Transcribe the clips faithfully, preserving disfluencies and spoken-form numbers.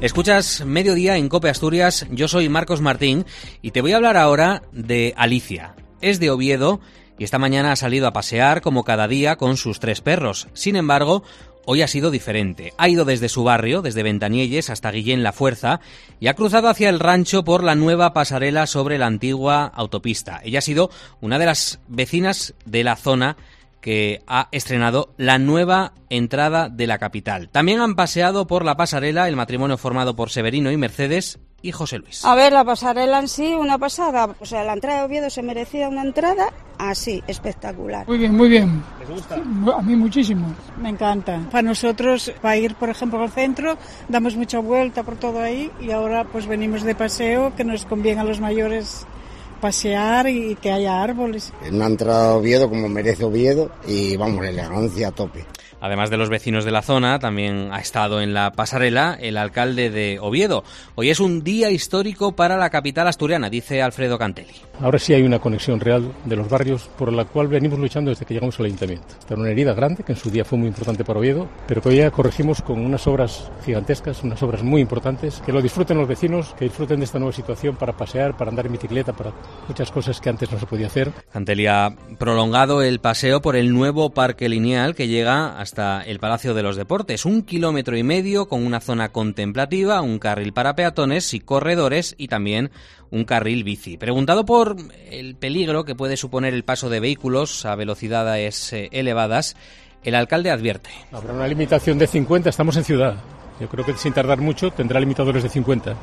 Escuchas Mediodía en COPE Asturias, yo soy Marcos Martín y te voy a hablar ahora de Alicia. Es de Oviedo y esta mañana ha salido a pasear como cada día con sus tres perros. Sin embargo, hoy ha sido diferente. Ha ido desde su barrio, desde Ventanielles hasta Guillén La Fuerza, y ha cruzado hacia el rancho por la nueva pasarela sobre la antigua autopista. Ella ha sido una de las vecinas de la zona que ha estrenado la nueva entrada de la capital. También han paseado por la pasarela el matrimonio formado por Severino y Mercedes y José Luis. A ver, la pasarela en sí, una pasada. O sea, la entrada de Oviedo se merecía una entrada así, espectacular. Muy bien, muy bien. ¿Les gusta? A mí muchísimo. Me encanta. Para nosotros, para ir, por ejemplo, al centro, damos mucha vuelta por todo ahí y ahora pues venimos de paseo, que nos conviene a los mayores pasear y que haya árboles. Una entrada a Oviedo como merece Oviedo y vamos, elegancia a tope. Además de los vecinos de la zona, también ha estado en la pasarela el alcalde de Oviedo. Hoy es un día histórico para la capital asturiana, dice Alfredo Cantelli. Ahora sí hay una conexión real de los barrios por la cual venimos luchando desde que llegamos al ayuntamiento. Está una herida grande que en su día fue muy importante para Oviedo, pero que hoy ya corregimos con unas obras gigantescas, unas obras muy importantes. Que lo disfruten los vecinos, que disfruten de esta nueva situación para pasear, para andar en bicicleta, para muchas cosas que antes no se podía hacer. Cantelli ha prolongado el paseo por el nuevo parque lineal que llega hasta hasta el Palacio de los Deportes, un kilómetro y medio con una zona contemplativa, un carril para peatones y corredores y también un carril bici. Preguntado por el peligro que puede suponer el paso de vehículos a velocidades eh, elevadas, el alcalde advierte. Habrá una limitación de cincuenta, estamos en ciudad. Yo creo que sin tardar mucho tendrá limitadores de cincuenta.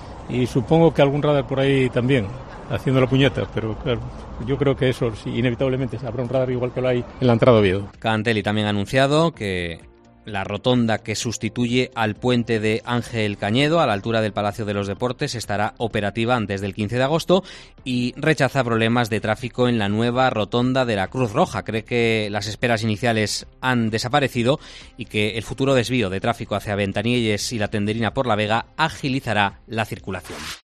Y supongo que algún radar por ahí también, haciendo la puñeta, pero claro, yo creo que eso sí, inevitablemente habrá un radar igual que lo hay en la entrada de Oviedo. Cantelli también ha anunciado que la rotonda que sustituye al puente de Ángel Cañedo a la altura del Palacio de los Deportes estará operativa antes del quince de agosto y rechaza problemas de tráfico en la nueva rotonda de la Cruz Roja. Cree que las esperas iniciales han desaparecido y que el futuro desvío de tráfico hacia Ventanielles y la Tenderina por la Vega agilizará la circulación.